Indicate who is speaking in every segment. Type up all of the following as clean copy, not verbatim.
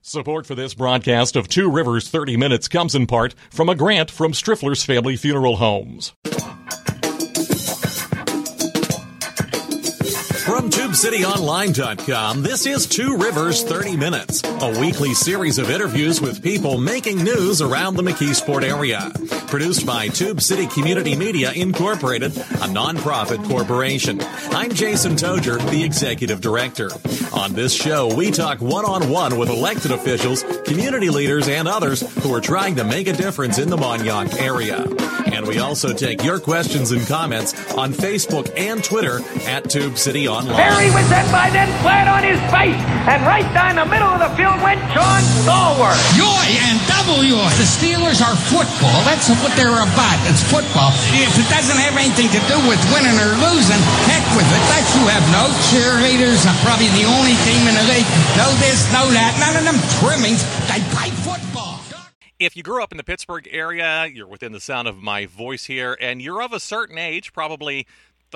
Speaker 1: Support for this broadcast of Two Rivers 30 Minutes comes in part from a grant from Striffler's Family Funeral Homes. From TubeCityOnline.com, this is Two Rivers 30 Minutes, a weekly series of interviews with people making news around the McKeesport area. Produced by Tube City Community Media Incorporated, a nonprofit corporation. I'm Jason Toger, the Executive Director. On this show, we talk one-on-one with elected officials, community leaders, and others who are trying to make a difference in the Mon-Yough area. And we also take your questions and comments on Facebook and Twitter at Tube City Online.
Speaker 2: Perry was then by then flat on his face, and right down the middle of the field went John Stallworth.
Speaker 3: Yoy and double yoy. The Steelers are football. That's what they're about. It's football. If it doesn't have anything to do with winning or losing, heck with it. That you have no cheerleaders. I'm probably the only team in the league. No this, no that. None of them trimmings. They play football.
Speaker 4: If you grew up in the Pittsburgh area, you're within the sound of my voice here, and you're of a certain age, probably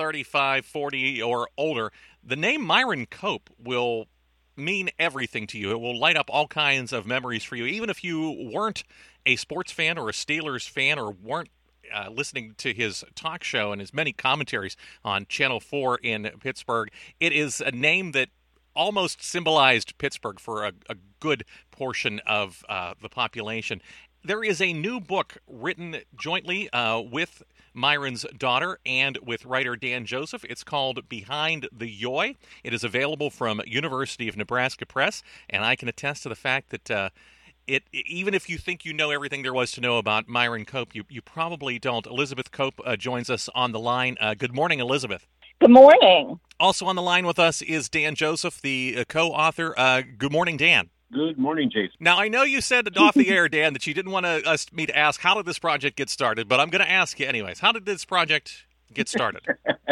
Speaker 4: 35, 40, or older, the name Myron Cope will mean everything to you. It will light up all kinds of memories for you, even if you weren't a sports fan or a Steelers fan or weren't listening to his talk show and his many commentaries on Channel 4 in Pittsburgh. It is a name that almost symbolized Pittsburgh for a good portion of the population. There is a new book written jointly with Myron's daughter and with writer Dan Joseph. It's called Behind the Yoy. It is available from University of Nebraska Press, and I can attest to the fact that even if you think you know everything there was to know about Myron Cope, you probably don't. Elizabeth Cope joins us on the line. Good morning, Elizabeth.
Speaker 5: Good morning.
Speaker 4: Also on the line with us is Dan Joseph, the co-author. Good morning, Dan.
Speaker 6: Good morning, Jason.
Speaker 4: Now, I know you said off the air, Dan, that you didn't want me to ask how did this project get started, but I'm going to ask you anyways. How did this project get started?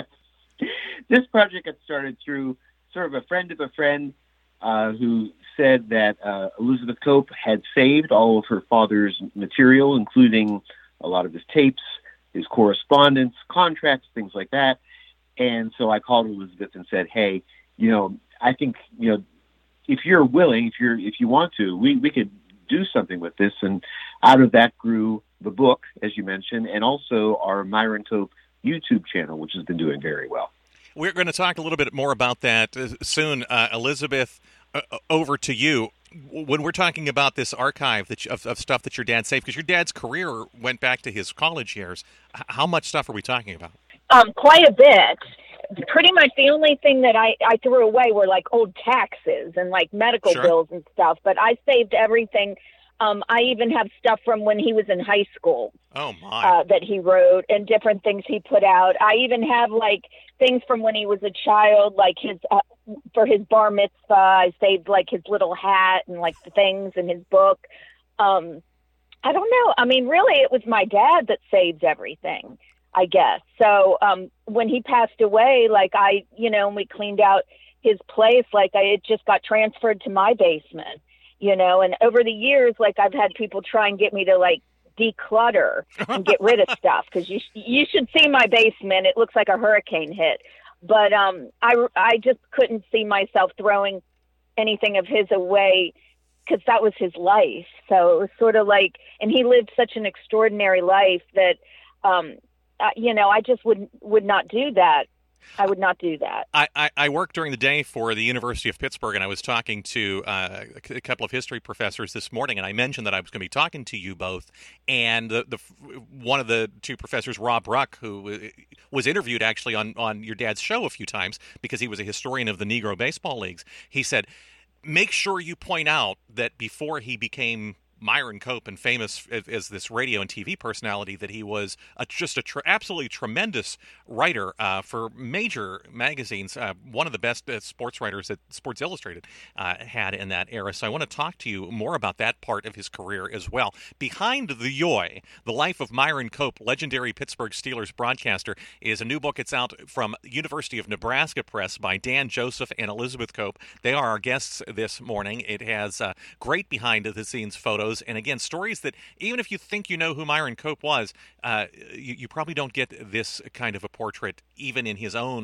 Speaker 6: This project got started through sort of a friend of a friend who said that Elizabeth Cope had saved all of her father's material, including a lot of his tapes, his correspondence, contracts, things like that. And so I called Elizabeth and said, hey, I think, if you're willing, if you want to, we could do something with this. And out of that grew the book, as you mentioned, and also our Myron Cope YouTube channel, which has been doing very well.
Speaker 4: We're going to talk a little bit more about that soon. Elizabeth, over to you. When we're talking about this archive of stuff that your dad saved, because your dad's career went back to his college years, how much stuff are we talking about?
Speaker 5: Quite a bit. Pretty much the only thing that I threw away were like old taxes and like medical bills and stuff, but I saved everything. I even have stuff from when he was in high school.
Speaker 4: Oh my!
Speaker 5: That he wrote and different things he put out. I even have like things from when he was a child, like his for his bar mitzvah. I saved like his little hat and like the things in his book. I don't know. I mean, really, it was my dad that saved everything, I guess. So when he passed away, like and we cleaned out his place, like it just got transferred to my basement, and over the years, like I've had people try and get me to like declutter and get rid of stuff, because you should see my basement. It looks like a hurricane hit. But I just couldn't see myself throwing anything of his away, because that was his life. So it was sort of like, and he lived such an extraordinary life that, I just would not do that. I would not do that.
Speaker 4: I worked during the day for the University of Pittsburgh, and I was talking to a couple of history professors this morning, and I mentioned that I was going to be talking to you both. And one of the two professors, Rob Ruck, who was interviewed actually on your dad's show a few times because he was a historian of the Negro baseball leagues, he said, make sure you point out that before he became Myron Cope and famous as this radio and TV personality, that he was absolutely tremendous writer for major magazines, one of the best sports writers that Sports Illustrated had in that era. So I want to talk to you more about that part of his career as well. Behind the Yoy, The Life of Myron Cope, legendary Pittsburgh Steelers broadcaster, is a new book. It's out from University of Nebraska Press by Dan Joseph and Elizabeth Cope. They are our guests this morning. It has great behind-the-scenes photos, and again, stories that even if you think you know who Myron Cope was, you probably don't get this kind of a portrait even in his own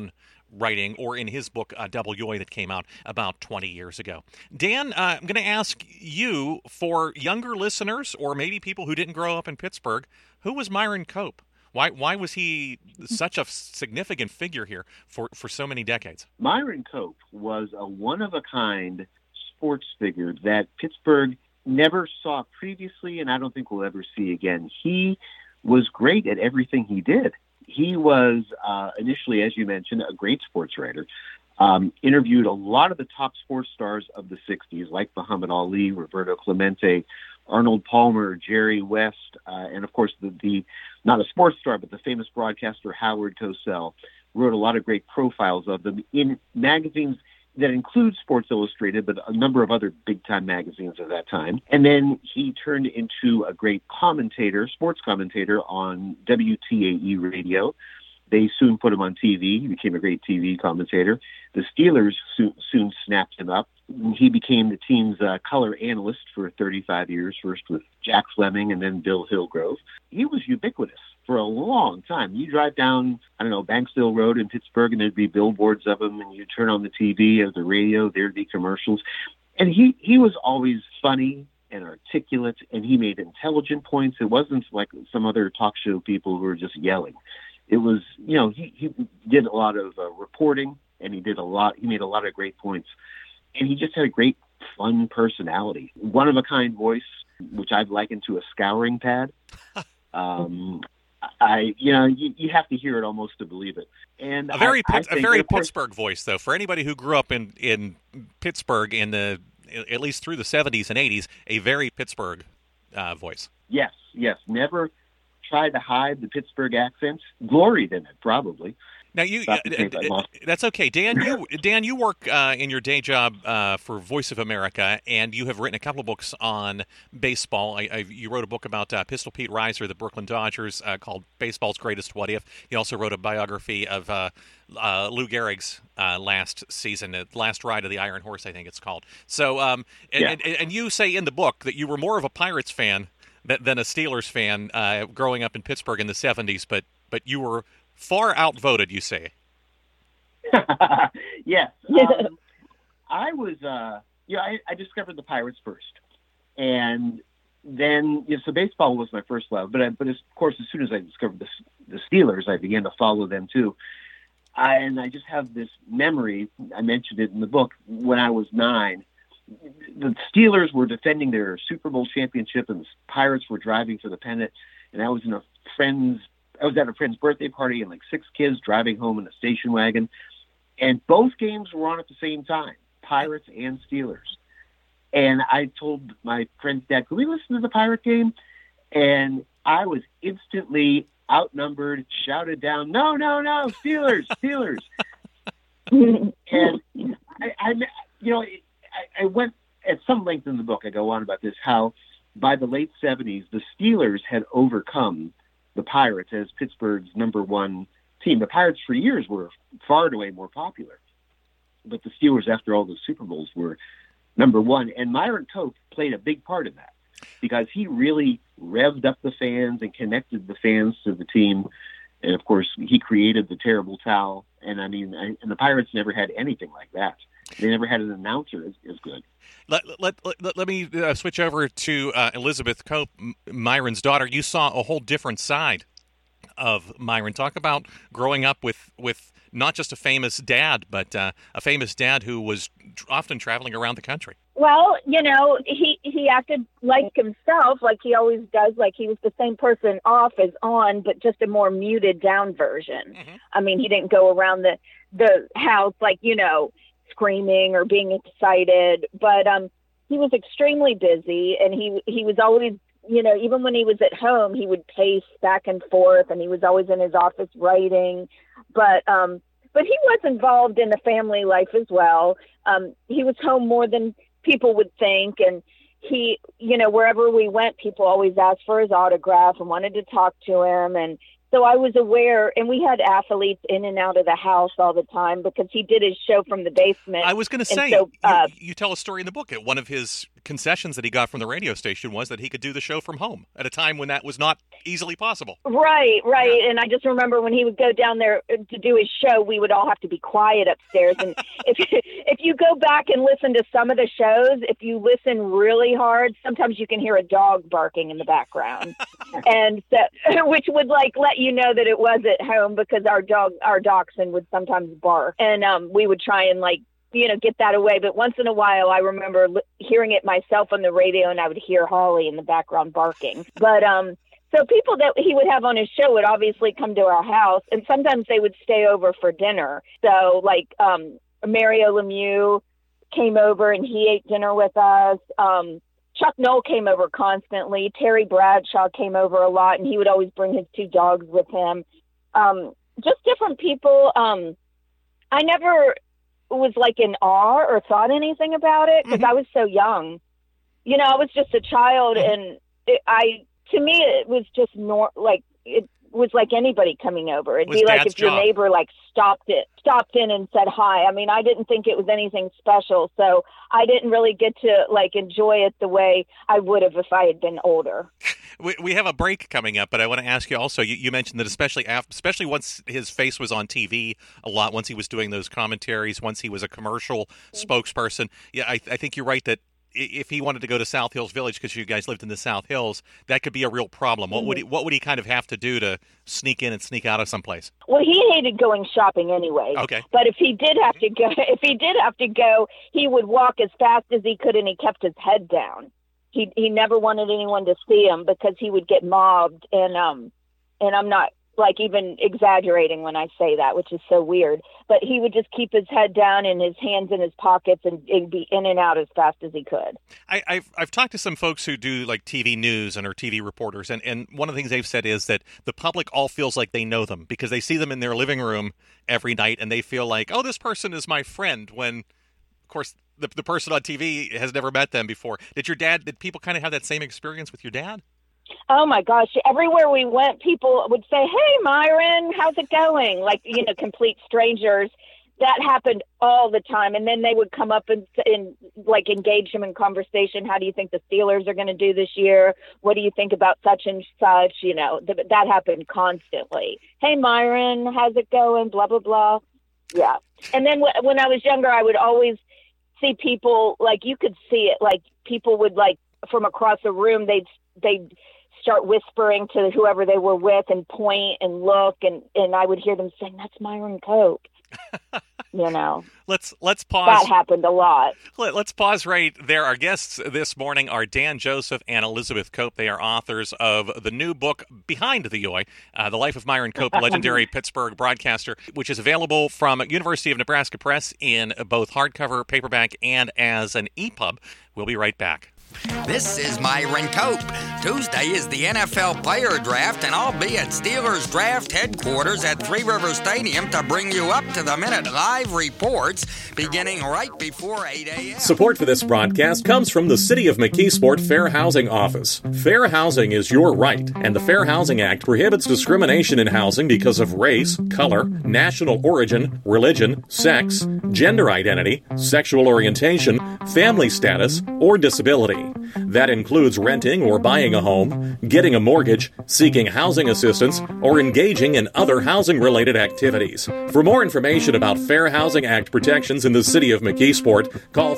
Speaker 4: writing, or in his book, WOA, that came out about 20 years ago. Dan, I'm going to ask you, for younger listeners, or maybe people who didn't grow up in Pittsburgh, who was Myron Cope? Why was he such a significant figure here for so many decades?
Speaker 6: Myron Cope was a one-of-a-kind sports figure that Pittsburgh never saw previously, and I don't think we'll ever see again. He was great at everything he did. He was initially, as you mentioned, a great sports writer. Interviewed a lot of the top sports stars of the 60s, like Muhammad Ali, Roberto Clemente, Arnold Palmer, Jerry West, and of course the not a sports star, but the famous broadcaster Howard Cosell. Wrote a lot of great profiles of them in magazines that include Sports Illustrated, but a number of other big-time magazines at that time. And then he turned into a great commentator, sports commentator on WTAE radio. They soon put him on TV. He became a great TV commentator. The Steelers soon snapped him up. He became the team's color analyst for 35 years, first with Jack Fleming and then Bill Hillgrove. He was ubiquitous for a long time. You drive down, Banksville Road in Pittsburgh, and there'd be billboards of him, and you turn on the TV or the radio, there'd be commercials. And he was always funny and articulate, and he made intelligent points. It wasn't like some other talk show people who were just yelling. It was, he did a lot of reporting, and he made a lot of great points. And he just had a great, fun personality. One-of-a-kind voice, which I've likened to a scouring pad. You have to hear it almost to believe it. And
Speaker 4: a very Pittsburgh voice, though. For anybody who grew up in Pittsburgh at least through the 70s and 80s, a very Pittsburgh voice.
Speaker 6: Yes. Never tried to hide the Pittsburgh accent. Gloried in it, probably.
Speaker 4: Now that's okay, Dan. You work in your day job for Voice of America, and you have written a couple of books on baseball. You wrote a book about Pistol Pete Reiser, the Brooklyn Dodgers, called "Baseball's Greatest What If." You also wrote a biography of Lou Gehrig's last season, Last Ride of the Iron Horse, I think it's called. So, and you say in the book that you were more of a Pirates fan than a Steelers fan growing up in Pittsburgh in the 70s, but you were far outvoted, you say.
Speaker 6: Yes. I was, I discovered the Pirates first. And then, so baseball was my first love. But of course, as soon as I discovered the Steelers, I began to follow them too. And I just have this memory, I mentioned it in the book, when I was 9. The Steelers were defending their Super Bowl championship, and the Pirates were driving for the pennant. And I was at a friend's birthday party, and like 6 kids driving home in a station wagon. And both games were on at the same time, Pirates and Steelers. And I told my friend's dad, could we listen to the Pirate game? And I was instantly outnumbered, shouted down, no, Steelers. And I went at some length in the book. I go on about this, how by the late 70s, the Steelers had overcome the Pirates as Pittsburgh's number one team. The Pirates for years were far and away more popular, but the Steelers, after all the Super Bowls, were number one. And Myron Cope played a big part in that because he really revved up the fans and connected the fans to the team. And of course, he created the terrible towel. And and the Pirates never had anything like that. They never had an announcer as good.
Speaker 4: Let me switch over to Elizabeth Cope, Myron's daughter. You saw a whole different side of Myron. Talk about growing up with not just a famous dad, but a famous dad who was often traveling around the country.
Speaker 5: Well, he acted like himself, like he always does, like he was the same person off as on, but just a more muted down version. Mm-hmm. I mean, he didn't go around the house like, screaming or being excited, but he was extremely busy, and he was always, even when he was at home, he would pace back and forth, and he was always in his office writing, but he was involved in the family life as well. He was home more than people would think, and he, wherever we went, people always asked for his autograph and wanted to talk to him, and so I was aware, and we had athletes in and out of the house all the time because he did his show from the basement.
Speaker 4: I was going to say, you tell a story in the book at one of his concessions that he got from the radio station was that he could do the show from home at a time when that was not easily possible.
Speaker 5: Right.
Speaker 4: Yeah.
Speaker 5: And I just remember when he would go down there to do his show, we would all have to be quiet upstairs. And if you go back and listen to some of the shows, if you listen really hard, sometimes you can hear a dog barking in the background, and so, which would like let you know that it was at home, because our dachshund would sometimes bark, and we would try and get that away. But once in a while, I remember hearing it myself on the radio, and I would hear Holly in the background barking. But so people that he would have on his show would obviously come to our house, and sometimes they would stay over for dinner. So Mario Lemieux came over and he ate dinner with us. Chuck Noll came over constantly. Terry Bradshaw came over a lot, and he would always bring his 2 dogs with him. Just different people. I never was in awe or thought anything about it, because I was so young. I was just a child, and to me it was just it was like anybody coming over. It'd be like if your neighbor stopped in and said hi. I mean, I didn't think it was anything special, so I didn't really get to enjoy it the way I would have if I had been older.
Speaker 4: We have a break coming up, but I want to ask you also, you mentioned that especially once his face was on TV a lot, once he was doing those commentaries, once he was a commercial spokesperson. Yeah, I think you're right that if he wanted to go to South Hills Village, because you guys lived in the South Hills, that could be a real problem. What would he kind of have to do to sneak in and sneak out of someplace?
Speaker 5: Well, he hated going shopping anyway.
Speaker 4: Okay.
Speaker 5: But if he did have to go, he would walk as fast as he could, and he kept his head down. He never wanted anyone to see him, because he would get mobbed, and I'm not even exaggerating when I say that, which is so weird, but he would just keep his head down and his hands in his pockets and be in and out as fast as he could.
Speaker 4: I've talked to some folks who do TV news and are TV reporters, and one of the things they've said is that the public all feels like they know them because they see them in their living room every night, and they feel like, oh, this person is my friend, when, of course, the person on TV has never met them before. Did people kind of have that same experience with your dad?
Speaker 5: Oh my gosh. Everywhere we went, people would say, hey, Myron, how's it going? Complete strangers. That happened all the time. And then they would come up and engage him in conversation. How do you think the Steelers are going to do this year? What do you think about such and such? That happened constantly. Hey, Myron, how's it going? Blah, blah, blah. Yeah. And then when I was younger, I would always see people, you could see it, people would from across the room, they'd start whispering to whoever they were with and point and look, and I would hear them saying, that's Myron Cope.
Speaker 4: Let's pause.
Speaker 5: That happened a lot.
Speaker 4: Let's pause right there. Our guests this morning are Dan Joseph and Elizabeth Cope. They are authors of the new book, Behind the Yoy, The Life of Myron Cope, legendary Pittsburgh broadcaster, which is available from University of Nebraska Press in both hardcover, paperback, and as an EPUB. We'll be right back.
Speaker 7: This is Myron Cope. Tuesday is the NFL player draft, and I'll be at Steelers Draft headquarters at Three Rivers Stadium to bring you up-to-the-minute live reports beginning right before 8 a.m.
Speaker 1: Support for this broadcast comes from the City of McKeesport Fair Housing Office. Fair housing is your right, and the Fair Housing Act prohibits discrimination in housing because of race, color, national origin, religion, sex, gender identity, sexual orientation, family status, or disability. That includes renting or buying a home, getting a mortgage, seeking housing assistance, or engaging in other housing-related activities. For more information about Fair Housing Act protections in the City of McKeesport, call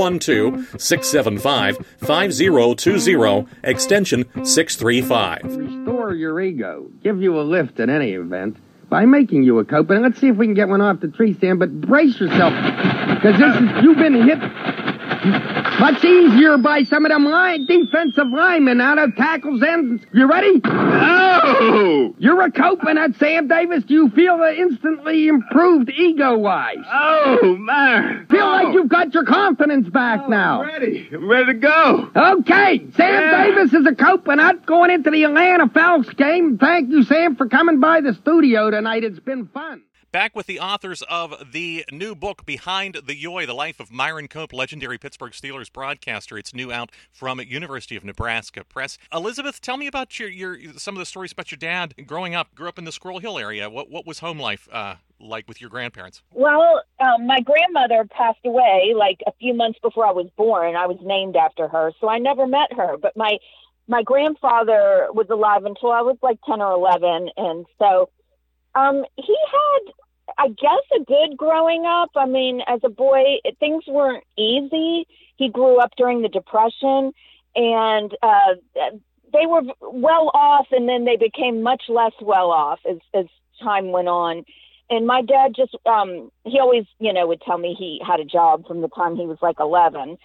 Speaker 1: 412-675-5020, extension 635.
Speaker 8: Restore your ego. Give you a lift in any event by making you a cope. And let's see if we can get one off the tree stand, but brace yourself, because you've been hit much easier by some of them defensive linemen out of tackles ends. You ready? Oh! You're a cope, and at Sam Davis, do you feel instantly improved ego-wise?
Speaker 9: Oh, man.
Speaker 8: Feel like you've got your confidence back now.
Speaker 9: I'm ready. I'm ready to go.
Speaker 8: Okay. Sam Davis is a cope, and I'm going into the Atlanta Falcons game. Thank you, Sam, for coming by the studio tonight. It's been fun.
Speaker 4: Back with the authors of the new book, Behind the Yoy, The Life of Myron Cope, legendary Pittsburgh Steelers broadcaster. It's new out from University of Nebraska Press. Elizabeth, tell me about your some of the stories about your dad growing up. Grew up in the Squirrel Hill area. What was home life like with your grandparents?
Speaker 5: Well, my grandmother passed away like a few months before I was born. I was named after her, so I never met her. But my grandfather was alive until I was like 10 or 11, and so he had, I guess, a good growing up. I mean, as a boy, things weren't easy. He grew up during the Depression, and they were well off, and then they became much less well off as time went on. And my dad just, he always, would tell me he had a job from the time he was like 11.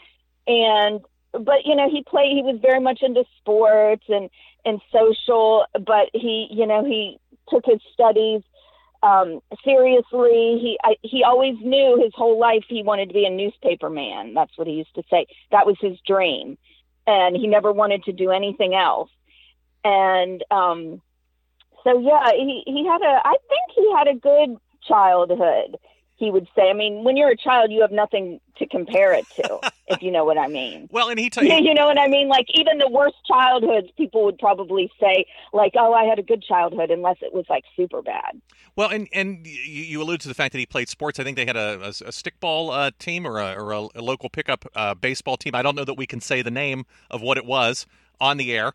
Speaker 5: But, he was very much into sports and social, but he took his studies seriously. He always knew his whole life he wanted to be a newspaper man. That's what he used to say. That was his dream. And he never wanted to do anything else. And so, yeah, I think he had a good childhood, he would say. I mean, when you're a child, you have nothing to compare it to, if you know what I mean.
Speaker 4: Well, and
Speaker 5: you know what I mean? Like, even the worst childhoods, people would probably say, like, oh, I had a good childhood, unless it was, like, super bad.
Speaker 4: Well, and you allude to the fact that he played sports. I think they had a stickball team or a local pickup baseball team. I don't know that we can say the name of what it was on the air.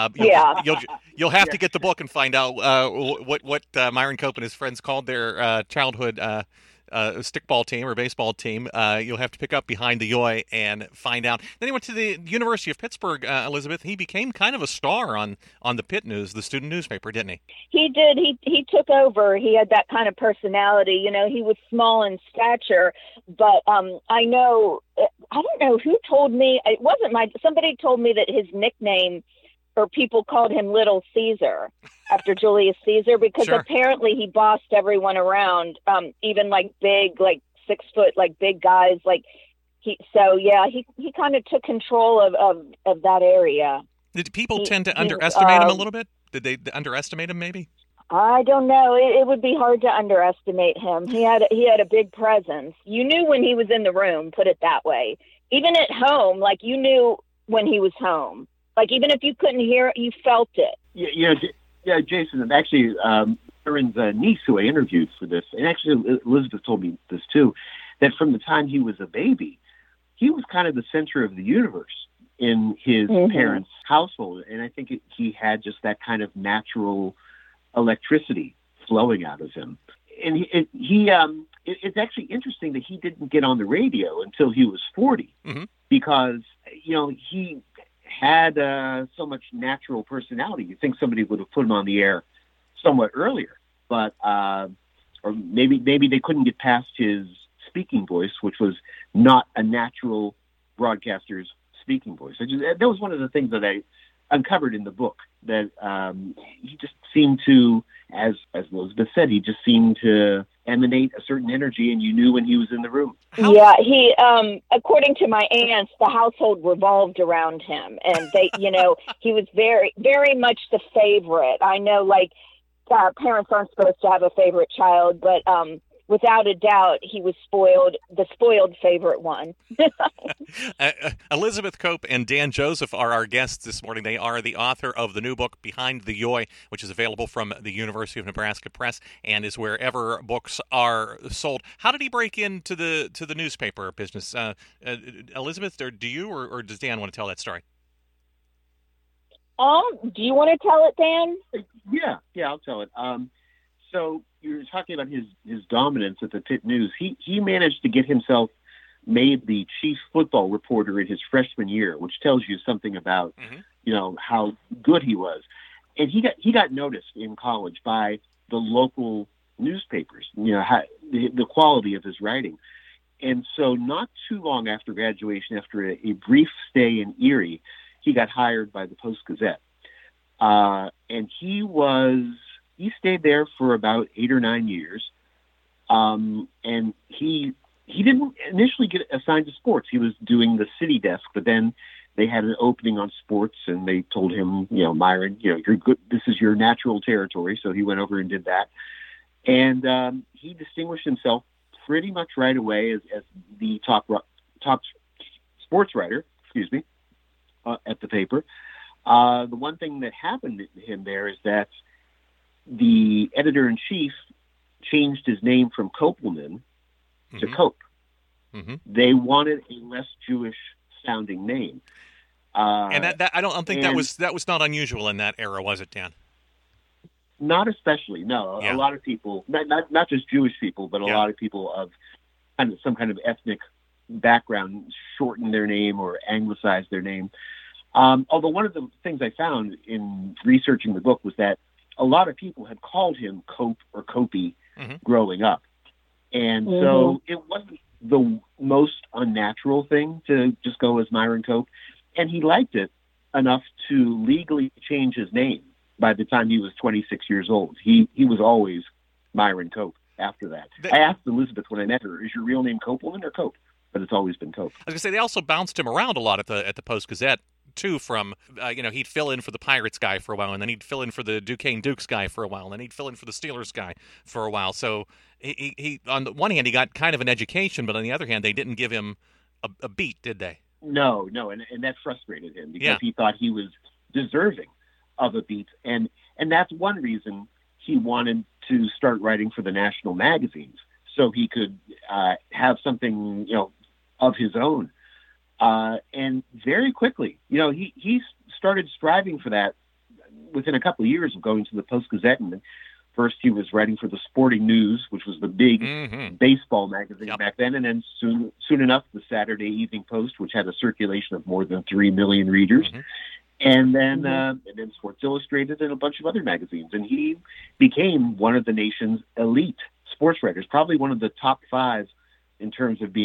Speaker 4: You'll have to get the book and find out what Myron Cope and his friends called their childhood stickball team or baseball team. You'll have to pick up Behind the Yoy and find out. Then he went to the University of Pittsburgh, Elizabeth. He became kind of a star on the Pitt News, the student newspaper, didn't he?
Speaker 5: He did. He took over. He had that kind of personality. He was small in stature, but I don't know who told me. It wasn't somebody told me that his nickname, or people called him Little Caesar after Julius Caesar, because apparently he bossed everyone around, even like big, like 6 foot, like big guys. Like he kind of took control of that area.
Speaker 4: Did people tend to underestimate him a little bit? Did they underestimate him maybe?
Speaker 5: I don't know. It would be hard to underestimate him. He had a big presence. You knew when he was in the room, put it that way. Even at home, like, you knew when he was home. Like, even if you couldn't hear it, you felt it.
Speaker 6: Yeah, Jason, actually, Aaron's niece, who I interviewed for this, and actually Elizabeth told me this too, that from the time he was a baby, he was kind of the center of the universe in his parents' household. And I think he had just that kind of natural electricity flowing out of him. And it's actually interesting that he didn't get on the radio until he was 40, because, he had so much natural personality. You think somebody would have put him on the air somewhat earlier, but or maybe they couldn't get past his speaking voice, which was not a natural broadcaster's speaking voice. That was one of the things that I uncovered in the book, that he just seemed to, as Elizabeth said, he just seemed to emanate a certain energy, and you knew when he was in the room.
Speaker 5: Yeah, he, according to my aunts, the household revolved around him, and they, he was very, very much the favorite. I know, like, parents aren't supposed to have a favorite child, but without a doubt, he was the spoiled favorite one.
Speaker 4: Elizabeth Cope and Dan Joseph are our guests this morning. They are the author of the new book, Behind the Yoy, which is available from the University of Nebraska Press and is wherever books are sold. How did he break into the newspaper business? Elizabeth, or do you or does Dan want to tell that story?
Speaker 5: Do you want to tell it, Dan?
Speaker 6: Yeah, I'll tell it. So you're talking about his dominance at the Pitt News. He managed to get himself made the chief football reporter in his freshman year, which tells you something about how good he was. And he got noticed in college by the local newspapers. The quality of his writing. And so not too long after graduation, after a brief stay in Erie, he got hired by the Post-Gazette. And he stayed there for about 8 or 9 years. And he didn't initially get assigned to sports. He was doing the city desk, but then they had an opening on sports, and they told him, Myron, you're good. This is your natural territory. So he went over and did that. And he distinguished himself pretty much right away as the top sports writer, at the paper. The one thing that happened to him there is that the editor-in-chief changed his name from Kopelman to Cope. They wanted a less Jewish-sounding name.
Speaker 4: And that I don't think that was not unusual in that era, was it, Dan?
Speaker 6: Not especially, no.
Speaker 4: Yeah.
Speaker 6: A lot of people, not just Jewish people, but a lot of people of some kind of ethnic background shorten their name or anglicize their name. Although one of the things I found in researching the book was that a lot of people had called him Cope or Copey growing up. And so it wasn't the most unnatural thing to just go as Myron Cope. And he liked it enough to legally change his name by the time he was 26 years old. He was always Myron Cope after that. I asked Elizabeth when I met her, is your real name Kopelman or Cope? But it's always been Cope.
Speaker 4: I was going to say, they also bounced him around a lot at the Post-Gazette, too, from, he'd fill in for the Pirates guy for a while, and then he'd fill in for the Duquesne Dukes guy for a while, and then he'd fill in for the Steelers guy for a while. So he on the one hand, he got kind of an education, but on the other hand, they didn't give him a beat, did they?
Speaker 6: No, and that frustrated him because he thought he was deserving of a beat. And that's one reason he wanted to start writing for the national magazines so he could have something, of his own. And very quickly, he started striving for that within a couple of years of going to the Post-Gazette. And first he was writing for the Sporting News, which was the big baseball magazine back then. And then soon enough, the Saturday Evening Post, which had a circulation of more than 3 million readers. And then Sports Illustrated and a bunch of other magazines. And he became one of the nation's elite sports writers, probably one of the top 5 in terms of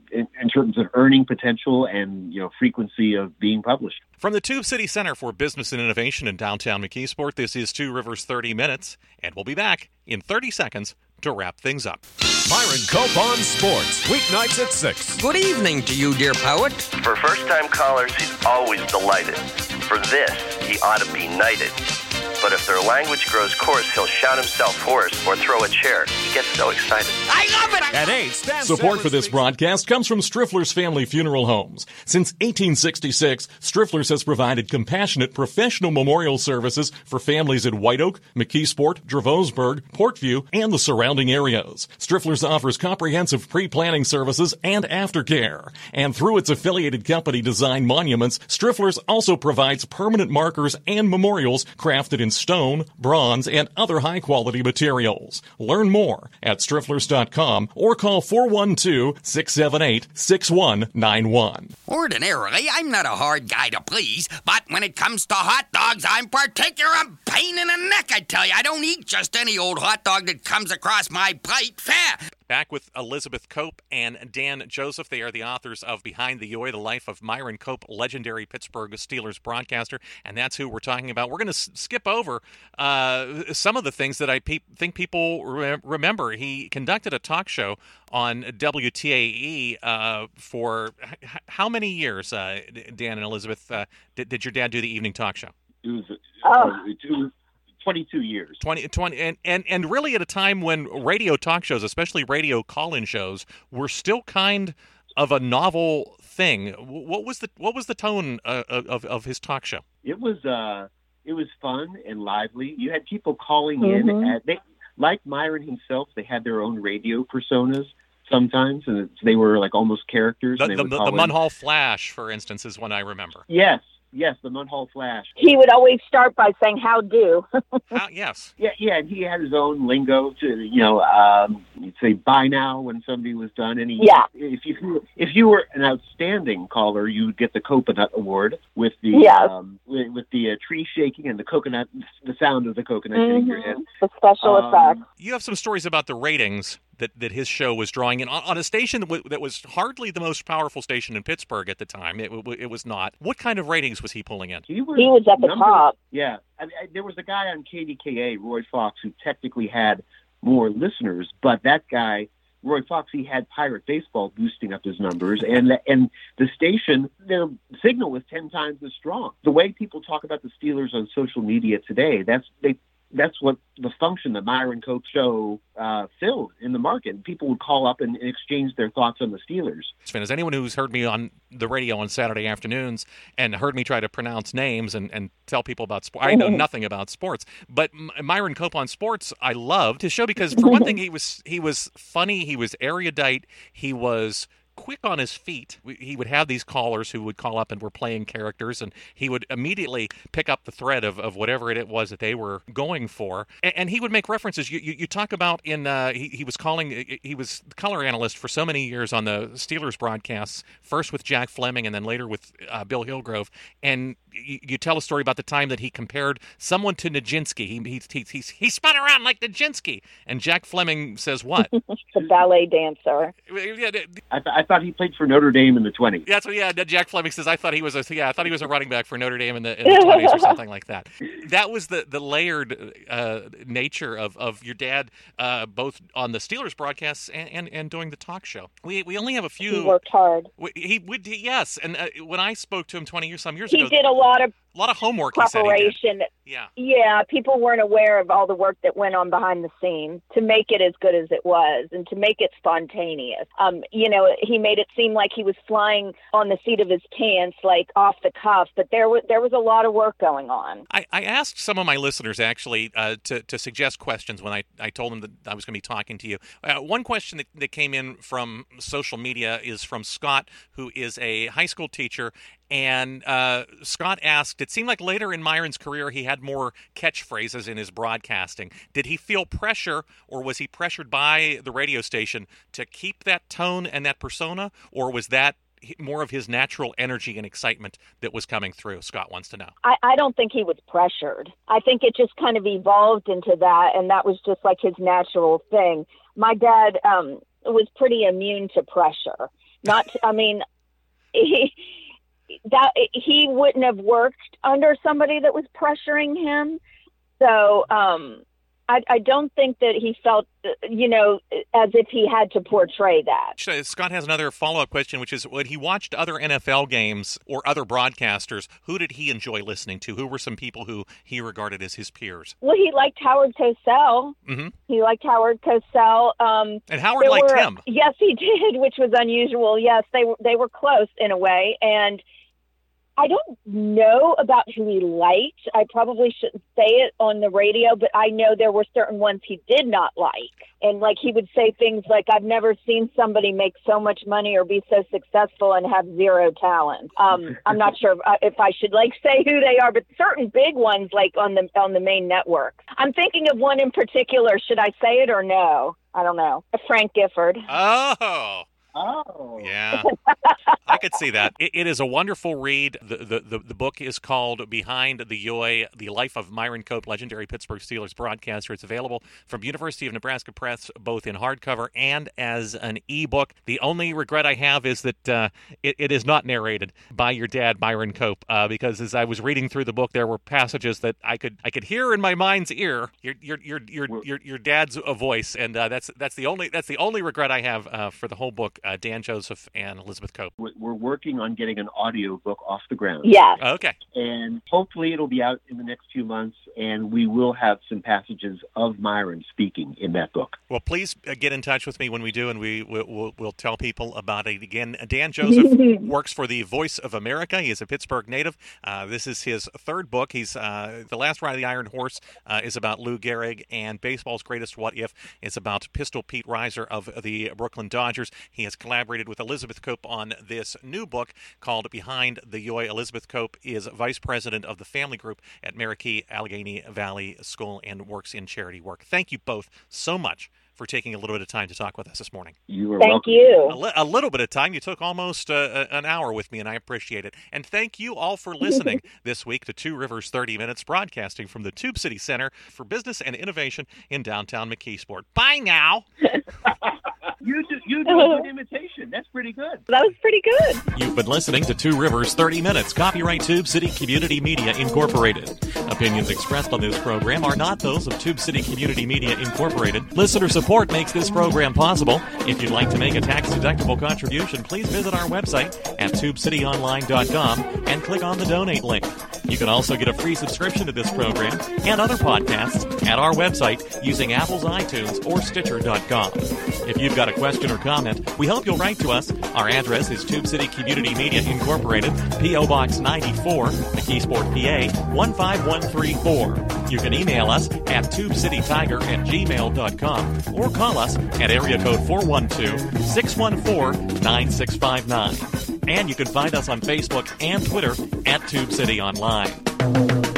Speaker 6: earning potential and frequency of being published.
Speaker 4: From the Tube City Center for Business and Innovation in downtown McKeesport, this is Two Rivers 30 Minutes, and we'll be back in 30 seconds to wrap things up.
Speaker 10: Myron Cope on Sports, weeknights at 6.
Speaker 7: Good evening to you, dear poet.
Speaker 11: For first-time callers, he's always delighted. For this, he ought to be knighted. But if their language grows coarse, he'll shout himself hoarse or throw a chair. He gets so excited.
Speaker 7: I love it!
Speaker 10: At 8, Stan
Speaker 1: Support for
Speaker 10: Savage
Speaker 1: this
Speaker 10: speaks.
Speaker 1: broadcast comes from Striffler's Family Funeral Homes. Since 1866, Striffler's has provided compassionate professional memorial services for families in White Oak, McKeesport, Dravosburg, Portview, and the surrounding areas. Striffler's offers comprehensive pre-planning services and aftercare. And through its affiliated company Design Monuments, Striffler's also provides permanent markers and memorials crafted in stone, bronze, and other high-quality materials. Learn more at strifflers.com or call 412-678-6191.
Speaker 7: Ordinarily, I'm not a hard guy to please, but when it comes to hot dogs, I'm particular. I'm pain in the neck, I tell you. I don't eat just any old hot dog that comes across my plate. Fair.
Speaker 4: Back with Elizabeth Cope and Dan Joseph. They are the authors of Behind the Yoy, the life of Myron Cope, legendary Pittsburgh Steelers broadcaster, and that's who we're talking about. We're going to skip over some of the things that I think people remember. He conducted a talk show on WTAE for how many years, Dan and Elizabeth, did your dad do the evening talk show?
Speaker 6: It was 22 years.
Speaker 4: 20 and really at a time when radio talk shows, especially radio call-in shows, were still kind of a novel thing. What was the tone of his talk show?
Speaker 6: It was fun and lively. You had people calling in like Myron himself. They had their own radio personas sometimes, and they were like almost characters.
Speaker 4: The Munhall Flash, for instance, is one I remember.
Speaker 6: Yes, the Munhall Flash.
Speaker 5: He would always start by saying, "How do?"
Speaker 4: Yes.
Speaker 6: Yeah, and he had his own lingo to, you'd say "bye now" when somebody was done. And if you were an outstanding caller, you would get the Coconut Award with the tree shaking and the coconut, the sound of the coconut hitting your head.
Speaker 5: The special effects.
Speaker 4: You have some stories about the ratings that his show was drawing in on a station that was hardly the most powerful station in Pittsburgh at the time. It was not. What kind of ratings was he pulling in?
Speaker 5: He was at the top.
Speaker 6: Yeah. There was a guy on KDKA, Roy Fox, who technically had more listeners, but that guy, Roy Fox, he had Pirate Baseball boosting up his numbers, and the station, their signal was 10 times as strong. The way people talk about the Steelers on social media today, that's what the function the Myron Cope show filled in the market. People would call up and exchange their thoughts on the Steelers.
Speaker 4: As anyone who's heard me on the radio on Saturday afternoons and heard me try to pronounce names and tell people about sports, I know nothing about sports. But Myron Cope on sports, I loved his show because, for one thing, he was funny, he was erudite, he was quick on his feet. He would have these callers who would call up and were playing characters, and he would immediately pick up the thread of whatever it was that they were going for. And he would make references. You talk about he was the color analyst for so many years on the Steelers broadcasts, first with Jack Fleming and then later with Bill Hillgrove. And you tell a story about the time that he compared someone to Nijinsky. He spun around like Nijinsky. And Jack Fleming says what?
Speaker 5: The ballet dancer.
Speaker 6: I thought he played for Notre Dame in the 20s.
Speaker 4: That's what. Yeah, Jack Fleming says I thought he was a running back for Notre Dame in the 20s or something like that. That was the layered nature of your dad, both on the Steelers broadcasts and doing the talk show. We only have a few.
Speaker 5: He worked hard.
Speaker 4: Yes, and when I spoke to him 20 years ago,
Speaker 5: he did a lot of
Speaker 4: homework.
Speaker 5: Preparation.
Speaker 4: He said he did.
Speaker 5: Yeah. People weren't aware of all the work that went on behind the scenes to make it as good as it was and to make it spontaneous. He made it seem like he was flying on the seat of his pants, like off the cuff, but there was a lot of work going on.
Speaker 4: I asked some of my listeners actually to suggest questions when I told them that I was going to be talking to you. One question that came in from social media is from Scott, who is a high school teacher. And Scott asked, it seemed like later in Myron's career he had more catchphrases in his broadcasting. Did he feel pressure, or was he pressured by the radio station to keep that tone and that persona, or was that more of his natural energy and excitement that was coming through? Scott wants to know.
Speaker 5: I don't think he was pressured. I think it just kind of evolved into that, and that was just like his natural thing. My dad was pretty immune to pressure. He wouldn't have worked under somebody that was pressuring him. So I don't think that he felt, as if he had to portray that.
Speaker 4: Scott has another follow-up question, which is, when he watched other NFL games or other broadcasters, who did he enjoy listening to? Who were some people who he regarded as his peers?
Speaker 5: Well, he liked Howard Cosell.
Speaker 4: Mm-hmm.
Speaker 5: He liked Howard Cosell.
Speaker 4: And Howard liked him.
Speaker 5: Yes, he did, which was unusual. Yes, they were close in a way. And I don't know about who he liked. I probably shouldn't say it on the radio, but I know there were certain ones he did not like. And he would say things like, I've never seen somebody make so much money or be so successful and have zero talent. I'm not sure if I should say who they are, but certain big ones on the main network. I'm thinking of one in particular. Should I say it or no? I don't know. Frank Gifford.
Speaker 6: Oh.
Speaker 4: Yeah, I could see that. It is a wonderful read. The book is called Behind the Yoy, The Life of Myron Cope, legendary Pittsburgh Steelers broadcaster. It's available from University of Nebraska Press, both in hardcover and as an ebook. The only regret I have is that it is not narrated by your dad, Myron Cope, because as I was reading through the book, there were passages that I could hear in my mind's ear your dad's voice, and that's the only regret I have for the whole book. Dan Joseph and Elizabeth Cope.
Speaker 6: We're working on getting an audio book off the ground.
Speaker 5: Yeah.
Speaker 4: Okay.
Speaker 6: And hopefully it'll be out in the next few months, and we will have some passages of Myron speaking in that book.
Speaker 4: Well, please get in touch with me when we do, and we'll tell people about it. Again, Dan Joseph works for the Voice of America. He is a Pittsburgh native. This is his third book. He's The Last Ride of the Iron Horse is about Lou Gehrig, and Baseball's Greatest What If is about Pistol Pete Reiser of the Brooklyn Dodgers. He has collaborated with Elizabeth Cope on this new book called Behind the Yoy. Elizabeth Cope is vice president of the family group at Marikey Allegheny Valley School and works in charity work. Thank you both so much for taking a little bit of time to talk with us this morning.
Speaker 6: You are
Speaker 5: welcome. Thank you.
Speaker 4: A little bit of time. You took almost an hour with me, and I appreciate it. And thank you all for listening this week to Two Rivers 30 Minutes, broadcasting from the Tube City Center for Business and Innovation in downtown McKeesport. Bye now.
Speaker 6: You do a good imitation. That's pretty good.
Speaker 5: That was pretty good.
Speaker 1: You've been listening to Two Rivers 30 Minutes. Copyright Tube City Community Media Incorporated. Opinions expressed on this program are not those of Tube City Community Media Incorporated. Listener support makes this program possible. If you'd like to make a tax-deductible contribution, please visit our website at tubecityonline.com and click on the donate link. You can also get a free subscription to this program and other podcasts at our website using Apple's iTunes or Stitcher.com. If you've got a question or comment, we hope you'll write to us. Our address is Tube City Community Media Incorporated, P.O. Box 94, McKeesport, PA 15134. You can email us at tubecitytiger@gmail.com or call us at area code 412-614-9659. And you can find us on Facebook and Twitter at Tube City Online.